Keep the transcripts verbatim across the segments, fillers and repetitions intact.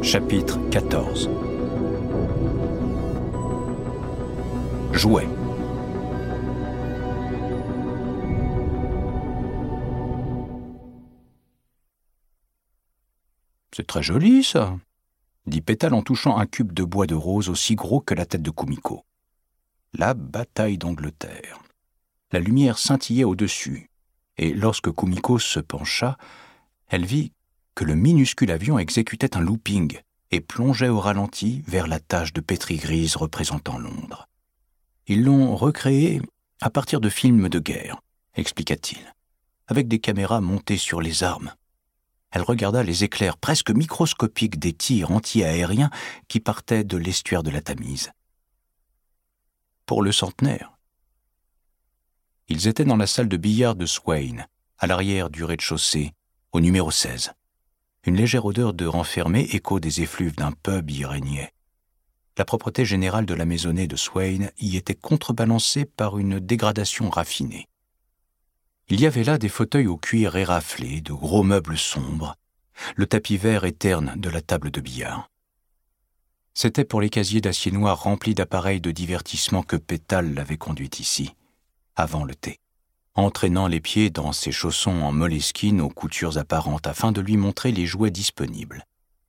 Chapitre quatorze. Jouet. C'est très joli, ça, dit Pétale en touchant un cube de bois de rose aussi gros que la tête de Kumiko. La bataille d'Angleterre. La lumière scintillait au-dessus, et lorsque Kumiko se pencha, elle vit que le minuscule avion exécutait un looping et plongeait au ralenti vers la tache de pétri grise représentant Londres. Ils l'ont recréé à partir de films de guerre, expliqua-t-il, avec des caméras montées sur les armes. Elle regarda les éclairs presque microscopiques des tirs anti-aériens qui partaient de l'estuaire de la Tamise. Pour le centenaire. Ils étaient dans la salle de billard de Swain, à l'arrière du rez-de-chaussée, au numéro seize. Une légère odeur de renfermé, écho des effluves d'un pub y régnait. La propreté générale de la maisonnée de Swain y était contrebalancée par une dégradation raffinée. Il y avait là des fauteuils au cuir éraflé, de gros meubles sombres, le tapis vert et terne de la table de billard. C'était pour les casiers d'acier noir remplis d'appareils de divertissement que Pétale l'avait conduite ici, avant le thé, entraînant les pieds dans ses chaussons en moleskine aux coutures apparentes afin de lui montrer les jouets disponibles.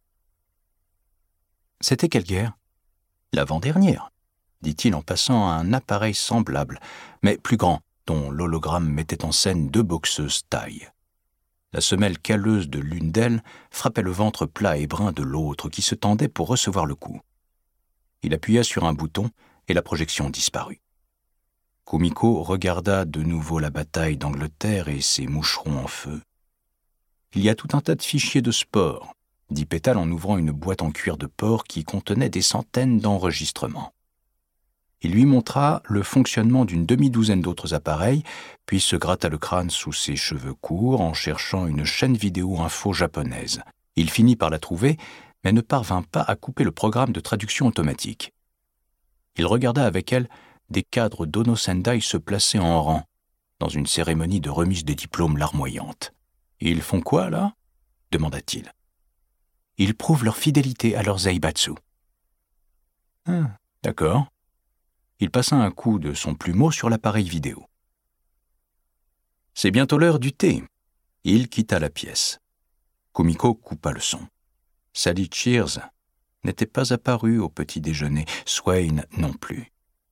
C'était quelle guerre ? L'avant-dernière, dit-il en passant à un appareil semblable, mais plus grand, dont l'hologramme mettait en scène deux boxeuses tailles. La semelle calleuse de l'une d'elles frappait le ventre plat et brun de l'autre qui se tendait pour recevoir le coup. Il appuya sur un bouton et la projection disparut. Kumiko regarda de nouveau la bataille d'Angleterre et ses moucherons en feu. « Il y a tout un tas de fichiers de sport », dit Pétale en ouvrant une boîte en cuir de porc qui contenait des centaines d'enregistrements. Il lui montra le fonctionnement d'une demi-douzaine d'autres appareils, puis se gratta le crâne sous ses cheveux courts en cherchant une chaîne vidéo info japonaise. Il finit par la trouver, mais ne parvint pas à couper le programme de traduction automatique. Il regarda avec elle des cadres d'Ono Sendai se placer en rang, dans une cérémonie de remise des diplômes larmoyante. « Ils font quoi, là ?» demanda-t-il. « Ils prouvent leur fidélité à leur zaibatsu. »« Ah, d'accord. » Il passa un coup de son plumeau sur l'appareil vidéo. « C'est bientôt l'heure du thé. » Il quitta la pièce. Kumiko coupa le son. Sally Cheers n'était pas apparue au petit déjeuner, Swain non plus.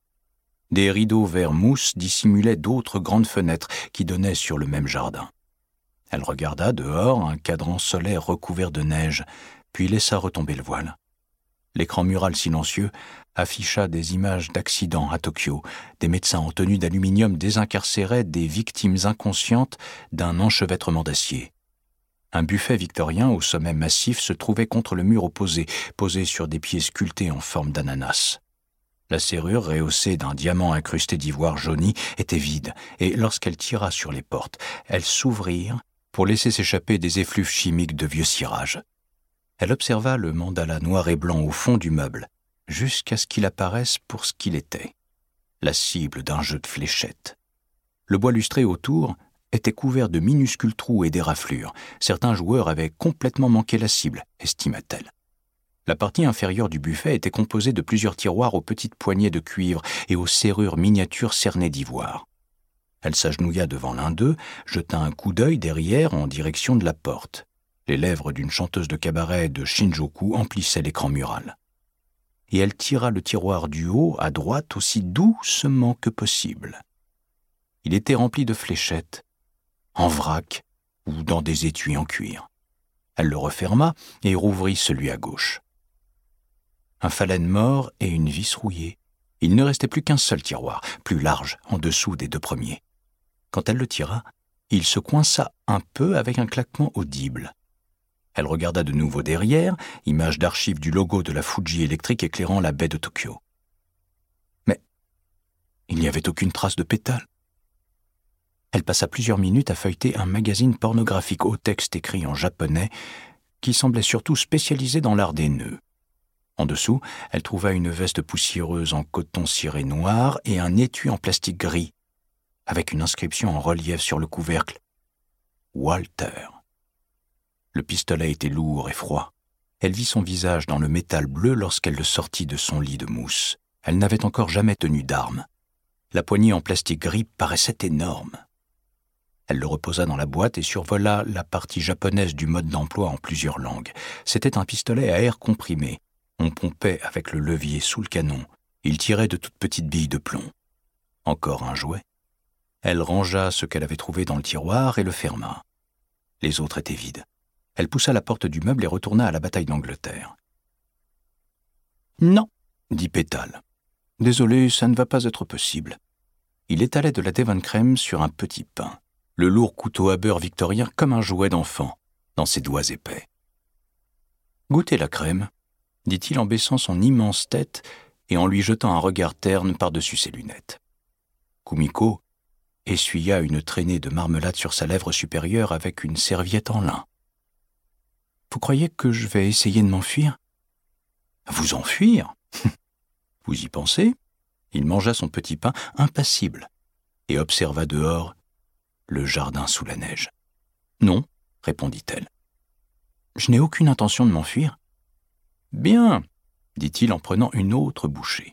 Des rideaux vert mousse dissimulaient d'autres grandes fenêtres qui donnaient sur le même jardin. Elle regarda dehors un cadran solaire recouvert de neige, puis laissa retomber le voile. L'écran mural silencieux afficha des images d'accidents à Tokyo. Des médecins en tenue d'aluminium désincarcéraient des victimes inconscientes d'un enchevêtrement d'acier. Un buffet victorien au sommet massif se trouvait contre le mur opposé, posé sur des pieds sculptés en forme d'ananas. La serrure, rehaussée d'un diamant incrusté d'ivoire jauni, était vide, et lorsqu'elle tira sur les portes, elles s'ouvrirent pour laisser s'échapper des effluves chimiques de vieux cirage. Elle observa le mandala noir et blanc au fond du meuble, jusqu'à ce qu'il apparaisse pour ce qu'il était, la cible d'un jeu de fléchettes. Le bois lustré autour était couvert de minuscules trous et d'éraflures. Certains joueurs avaient complètement manqué la cible, estima-t-elle. La partie inférieure du buffet était composée de plusieurs tiroirs aux petites poignées de cuivre et aux serrures miniatures cernées d'ivoire. Elle s'agenouilla devant l'un d'eux, jeta un coup d'œil derrière en direction de la porte. Les lèvres d'une chanteuse de cabaret de Shinjuku emplissaient l'écran mural. Et elle tira le tiroir du haut à droite aussi doucement que possible. Il était rempli de fléchettes, en vrac ou dans des étuis en cuir. Elle le referma et rouvrit celui à gauche. Un phalène mort et une vis rouillée. Il ne restait plus qu'un seul tiroir, plus large, en dessous des deux premiers. Quand elle le tira, il se coinça un peu avec un claquement audible. Elle regarda de nouveau derrière, image d'archive du logo de la Fuji électrique éclairant la baie de Tokyo. Mais il n'y avait aucune trace de Pétale. Elle passa plusieurs minutes à feuilleter un magazine pornographique au texte écrit en japonais qui semblait surtout spécialisé dans l'art des nœuds. En dessous, elle trouva une veste poussiéreuse en coton ciré noir et un étui en plastique gris, avec une inscription en relief sur le couvercle. « Walter ». Le pistolet était lourd et froid. Elle vit son visage dans le métal bleu lorsqu'elle le sortit de son lit de mousse. Elle n'avait encore jamais tenu d'arme. La poignée en plastique gris paraissait énorme. Elle le reposa dans la boîte et survola la partie japonaise du mode d'emploi en plusieurs langues. C'était un pistolet à air comprimé. On pompait avec le levier sous le canon. Il tirait de toutes petites billes de plomb. Encore un jouet. Elle rangea ce qu'elle avait trouvé dans le tiroir et le ferma. Les autres étaient vides. Elle poussa la porte du meuble et retourna à la bataille d'Angleterre. « Non, » dit Pétale. « Désolé, ça ne va pas être possible. » Il étalait de la Devon crème sur un petit pain, le lourd couteau à beurre victorien comme un jouet d'enfant, dans ses doigts épais. « Goûtez la crème, » dit-il en baissant son immense tête et en lui jetant un regard terne par-dessus ses lunettes. Kumiko essuya une traînée de marmelade sur sa lèvre supérieure avec une serviette en lin. « Vous croyez que je vais essayer de m'enfuir ?»« Vous enfuir ? Vous y pensez ?» Il mangea son petit pain impassible et observa dehors le jardin sous la neige. « Non, » répondit-elle. « Je n'ai aucune intention de m'enfuir. »« Bien, » dit-il en prenant une autre bouchée.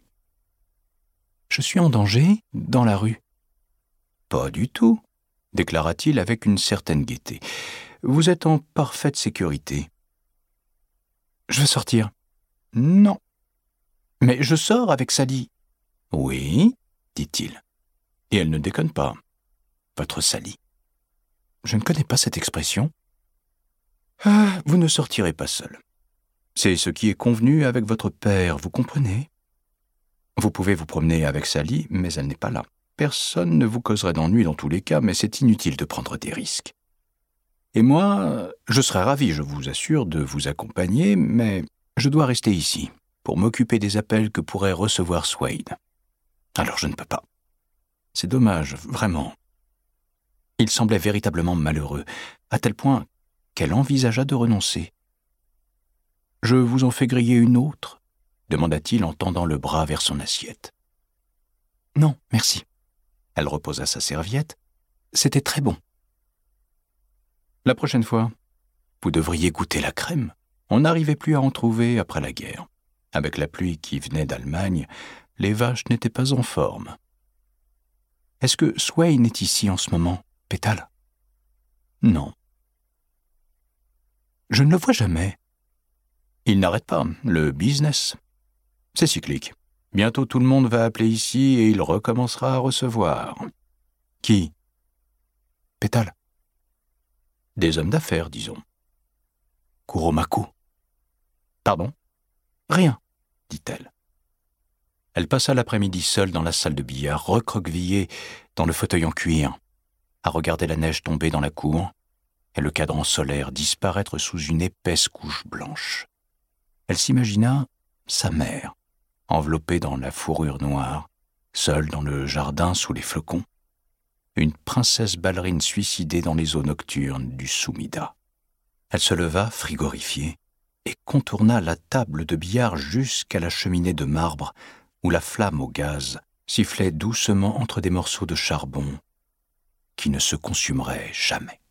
« Je suis en danger dans la rue. »« Pas du tout, » déclara-t-il avec une certaine gaieté. « Vous êtes en parfaite sécurité. »« Je veux sortir. »« Non. »« Mais je sors avec Sally. »« Oui, » dit-il. « Et elle ne déconne pas. Votre Sally. »« Je ne connais pas cette expression. »« Ah, vous ne sortirez pas seul. C'est ce qui est convenu avec votre père, vous comprenez ? Vous pouvez vous promener avec Sally, mais elle n'est pas là. Personne ne vous causerait d'ennui dans tous les cas, mais c'est inutile de prendre des risques. Et moi, je serais ravi, je vous assure, de vous accompagner, mais je dois rester ici, pour m'occuper des appels que pourrait recevoir Swade. Alors je ne peux pas. C'est dommage, vraiment. » Il semblait véritablement malheureux, à tel point qu'elle envisagea de renoncer. « Je vous en fais griller une autre ?» demanda-t-il en tendant le bras vers son assiette. « Non, merci. » Elle reposa sa serviette. « C'était très bon. » « La prochaine fois, vous devriez goûter la crème. On n'arrivait plus à en trouver après la guerre. Avec la pluie qui venait d'Allemagne, les vaches n'étaient pas en forme. »« Est-ce que Swain est ici en ce moment, Pétale ?»« Non. »« Je ne le vois jamais. » « Il n'arrête pas, le business. C'est cyclique. Bientôt tout le monde va appeler ici et il recommencera à recevoir. »« Qui ? » ?»« Pétale. »« Des hommes d'affaires, disons. »« Kuromako. »« Pardon ? » ?»« Rien, dit-elle. Elle passa l'après-midi seule dans la salle de billard, recroquevillée dans le fauteuil en cuir, à regarder la neige tomber dans la cour et le cadran solaire disparaître sous une épaisse couche blanche. Elle s'imagina sa mère, enveloppée dans la fourrure noire, seule dans le jardin sous les flocons, une princesse ballerine suicidée dans les eaux nocturnes du Sumida. Elle se leva, frigorifiée, et contourna la table de billard jusqu'à la cheminée de marbre où la flamme au gaz sifflait doucement entre des morceaux de charbon qui ne se consumeraient jamais.